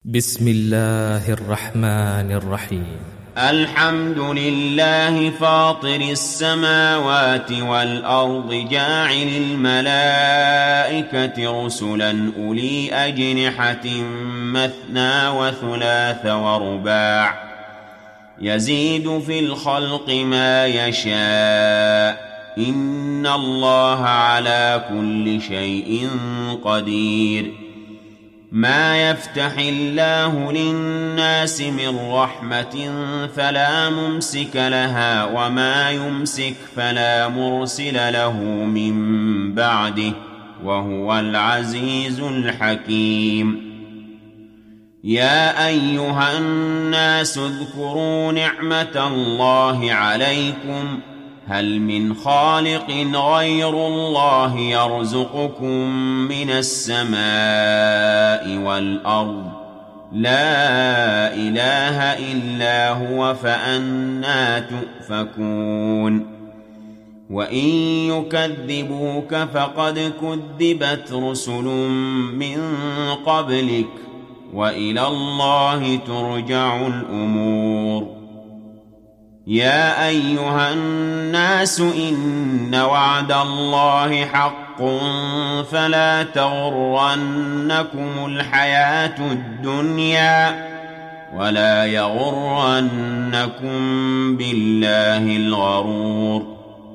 بسم الله الرحمن الرحيم. الحمد لله فاطر السماوات والأرض جاعل الملائكة رسلا أولي أجنحة مثنى وثلاث ورباع يزيد في الخلق ما يشاء إن الله على كل شيء قدير. ما يفتح الله للناس من رحمة فلا ممسك لها وما يمسك فلا مرسل له من بعده وهو العزيز الحكيم. يا أيها الناس اذكروا نعمة الله عليكم هل من خالق غير الله يرزقكم من السماء والأرض لا إله إلا هو فأنى تؤفكون. وإن يكذبوك فقد كذبت رسل من قبلك وإلى الله ترجع الأمور. يا أيها الناس إن وعد الله حق فلا تغرنكم الحياة الدنيا ولا يغرنكم بالله الغرور.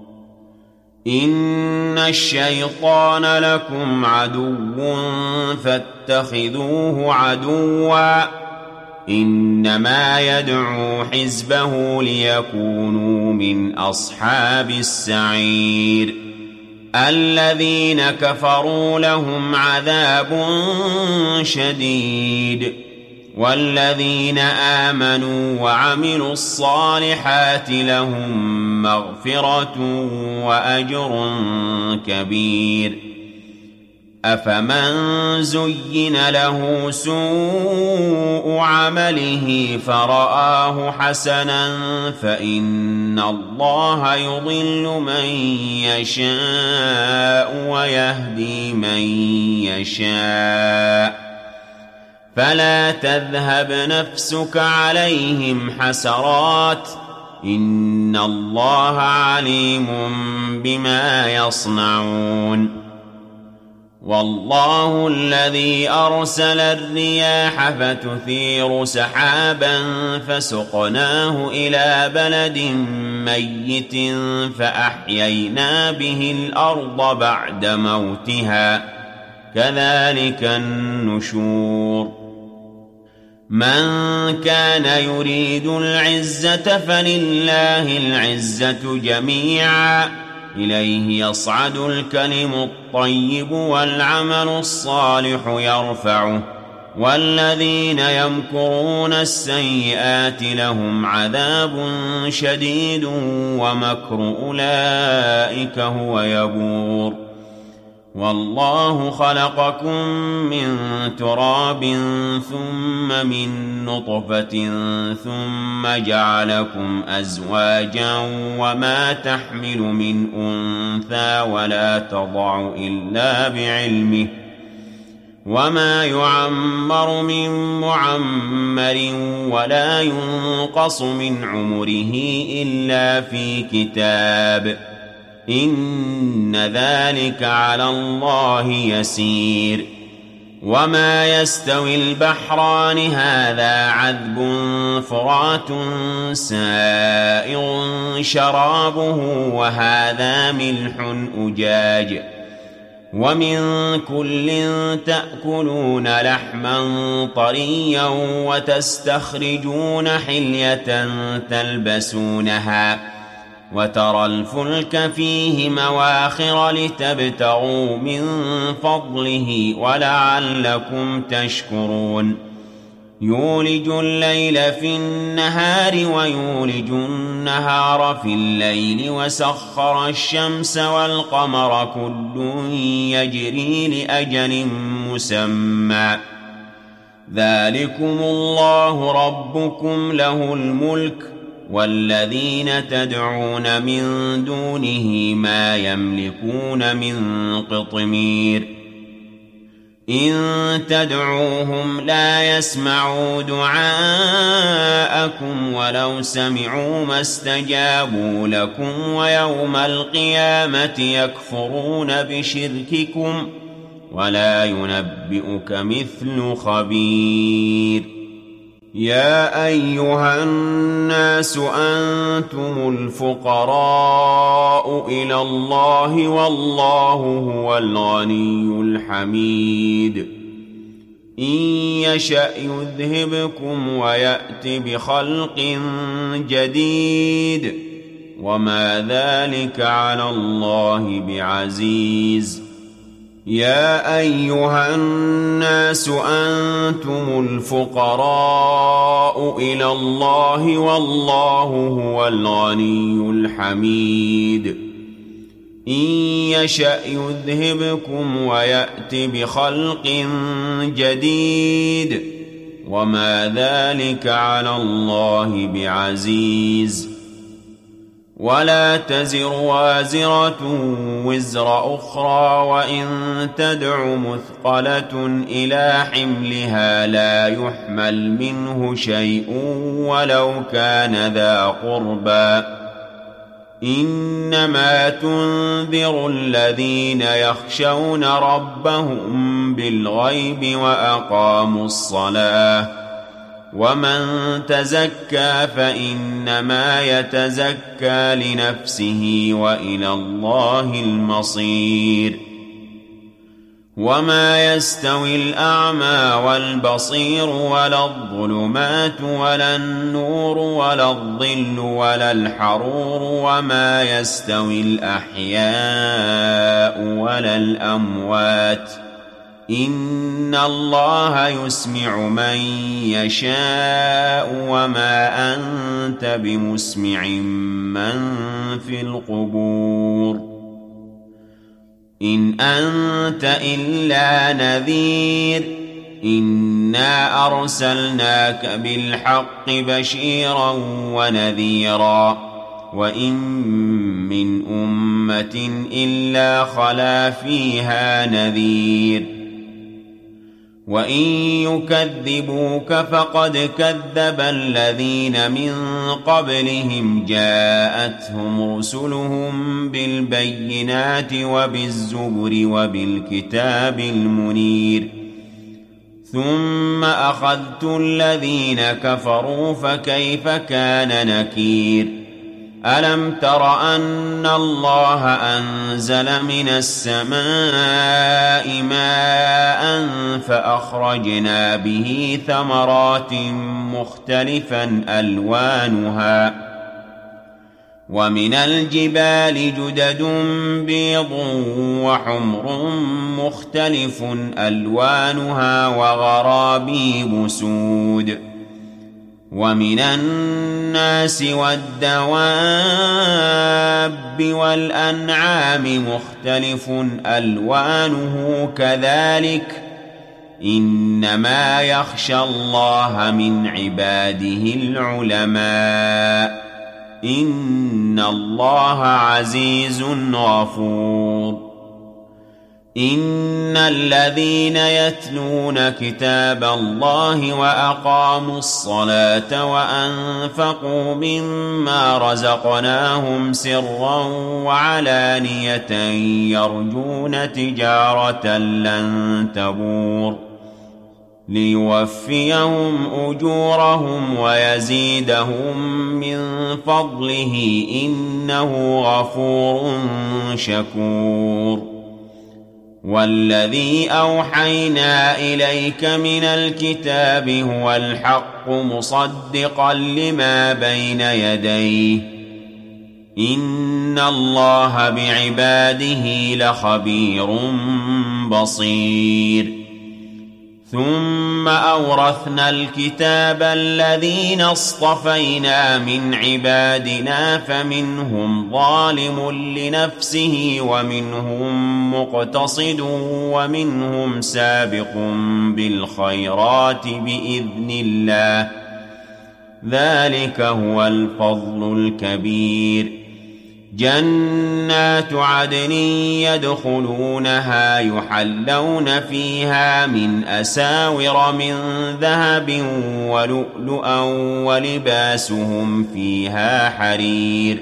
إن الشيطان لكم عدو فاتخذوه عدوا إنما يدعو حزبه ليكونوا من أصحاب السعير. الذين كفروا لهم عذاب شديد والذين آمنوا وعملوا الصالحات لهم مغفرة وأجر كبير. أفمن زين له سوء عمله فرآه حسنا فإن الله يضل من يشاء ويهدي من يشاء فلا تذهب نفسك عليهم حسرات إن الله عليم بما يصنعون. والله الذي أرسل الرياح فتثير سحابا فسقناه إلى بلد ميت فأحيينا به الأرض بعد موتها كذلك النشور. من كان يريد العزة فلله العزة جميعا إليه يصعد الكلم الطيب والعمل الصالح يرفعه والذين يمكرون السيئات لهم عذاب شديد ومكر أولئك هو يبور. والله خلقكم من تراب ثم من نطفة ثم جعلكم أزواجا وما تحمل من أنثى ولا تضع إلا بعلمه وما يعمر من معمر ولا ينقص من عمره إلا في كتاب إن ذلك على الله يسير. وما يستوي البحران هذا عذب فرات سائغ شرابه وهذا ملح أجاج ومن كل تأكلون لحما طريا وتستخرجون حلية تلبسونها وترى الفلك فيه مواخر لتبتغوا من فضله ولعلكم تشكرون. يولج الليل في النهار ويولج النهار في الليل وسخر الشمس والقمر كل يجري لأجل مسمى ذلكم الله ربكم له الملك والذين تدعون من دونه ما يملكون من قطمير. إن تدعوهم لا يسمعوا دعاءكم ولو سمعوا ما استجابوا لكم ويوم القيامة يكفرون بشرككم ولا ينبئك مثل خبير يا أيها الناس أنتم الفقراء إلى الله والله هو الغني الحميد إن يشأ يذهبكم ويأت بخلق جديد وما ذلك على الله بعزيز يا أيها الناس أنتم الفقراء إلى الله والله هو الغني الحميد إن يشأ يذهبكم ويأت بخلق جديد وما ذلك على الله بعزيز ولا تزر وازرة وزر أخرى وإن تدع مثقلة إلى حملها لا يحمل منه شيء ولو كان ذا قربى إنما تنذر الذين يخشون ربهم بالغيب وأقاموا الصلاة ومن تزكى فإنما يتزكى لنفسه وإلى الله المصير وما يستوي الأعمى والبصير ولا الظلمات ولا النور ولا الظل ولا الحرور وما يستوي الأحياء ولا الأموات إن الله يسمع من يشاء وما أنت بمسمع من في القبور إن أنت إلا نذير إنا أرسلناك بالحق بشيرا ونذيرا وإن من أمة إلا خلا فيها نذير وإن يكذبوك فقد كذب الذين من قبلهم جاءتهم رسلهم بالبينات وبالزبر وبالكتاب المنير ثم أخذت الذين كفروا فكيف كان نكير ألم تر أن الله أنزل من السماء ماء فأخرجنا به ثمرات مختلفا ألوانها ومن الجبال جدد بيض وحمر مختلف ألوانها وغرابيب سود ومن الناس والدواب والأنعام مختلف ألوانه كذلك إنما يخشى الله من عباده العلماء إن الله عزيز غفور إن الذين يتلون كتاب الله وأقاموا الصلاة وأنفقوا مما رزقناهم سرا وعلانية يرجون تجارة لن تبور ليوفيهم أجورهم ويزيدهم من فضله إنه غفور شكور والذي أوحينا إليك من الكتاب هو الحق مصدقا لما بين يديه إن الله بعباده لخبير بصير ثم أورثنا الكتاب الذين اصطفينا من عبادنا فمنهم ظالم لنفسه ومنهم مقتصد ومنهم سابق بالخيرات بإذن الله ذلك هو الفضل الكبير جنات عدن يدخلونها يحلون فيها من أساور من ذهب ولؤلؤا ولباسهم فيها حرير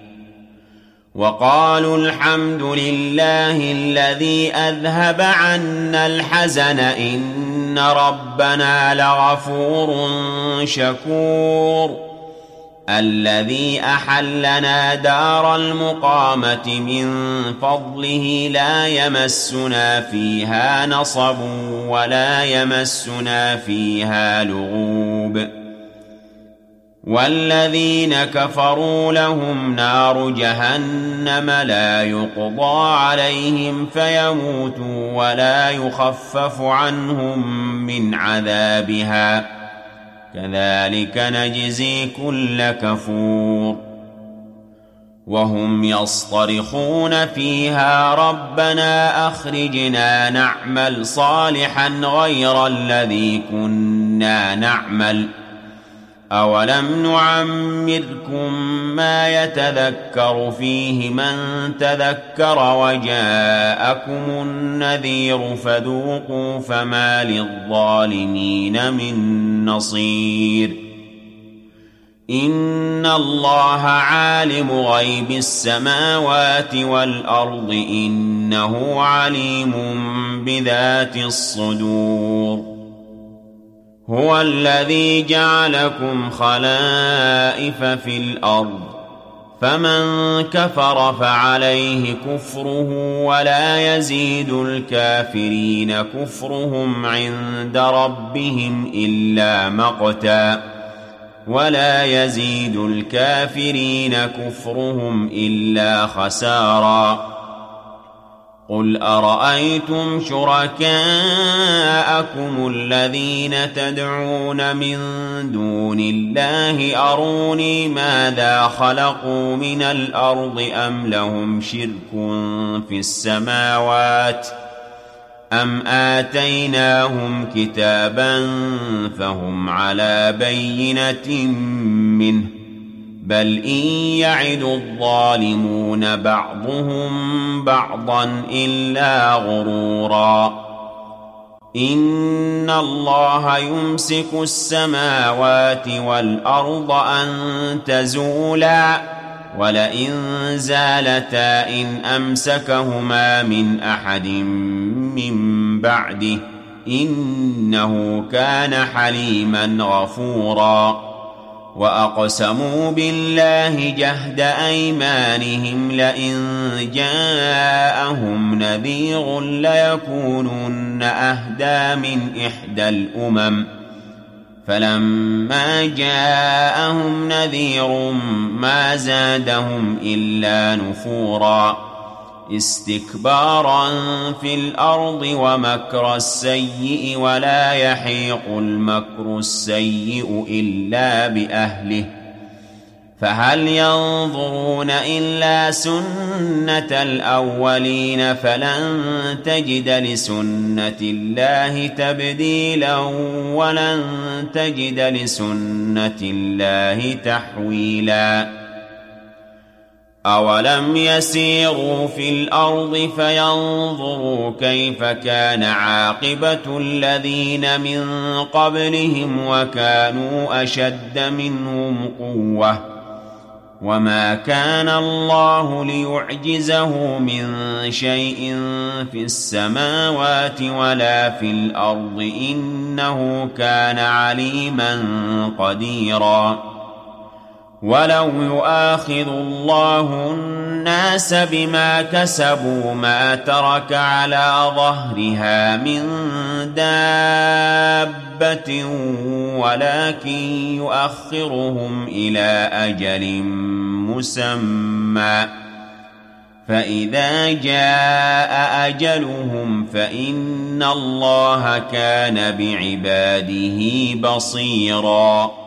وقالوا الحمد لله الذي أذهب عنا الحزن إن ربنا لغفور شكور الذي أحلنا دار المقامة من فضله لا يمسنا فيها نصب ولا يمسنا فيها لغوب والذين كفروا لهم نار جهنم لا يقضى عليهم فيموتوا ولا يخفف عنهم من عذابها كذلك نجزي كل كفور وهم يصطرخون فيها ربنا أخرجنا نعمل صالحا غير الذي كنا نعمل أولم نعمركم ما يتذكر فيه من تذكر وجاءكم النذير فذوقوا فما للظالمين من نصير إن الله عالم غيب السماوات والأرض إنه عليم بذات الصدور هو الذي جعلكم خلائف في الأرض فمن كفر فعليه كفره ولا يزيد الكافرين كفرهم عند ربهم إلا مقتا ولا يزيد الكافرين كفرهم إلا خسارا قل أرأيتم شركاءكم الذين تدعون من دون الله أروني ماذا خلقوا من الأرض أم لهم شرك في السماوات أم آتيناهم كتابا فهم على بينة منه بل إن يعد الظالمون بعضهم بعضا إلا غرورا إن الله يمسك السماوات والأرض أن تزولا ولئن زالتا إن أمسكهما من أحد من بعده إنه كان حليما غفورا وأقسموا بالله جهد أيمانهم لئن جاءهم نذير ليكونن أهدى من إحدى الأمم فلما جاءهم نذير ما زادهم إلا نفورا استكبارا في الأرض ومكر السيء ولا يحيق المكر السيء إلا بأهله فهل ينظرون إلا سنة الأولين فلن تجد لسنة الله تبديلا ولن تجد لسنة الله تحويلا أولم يسيروا في الأرض فينظروا كيف كان عاقبة الذين من قبلهم وكانوا أشد منهم قوة وما كان الله ليعجزه من شيء في السماوات ولا في الأرض إنه كان عليما قديرا ولو يؤاخذ الله الناس بما كسبوا ما ترك على ظهرها من دابة ولكن يؤخرهم إلى أجل مسمى فإذا جاء أجلهم فإن الله كان بعباده بصيراً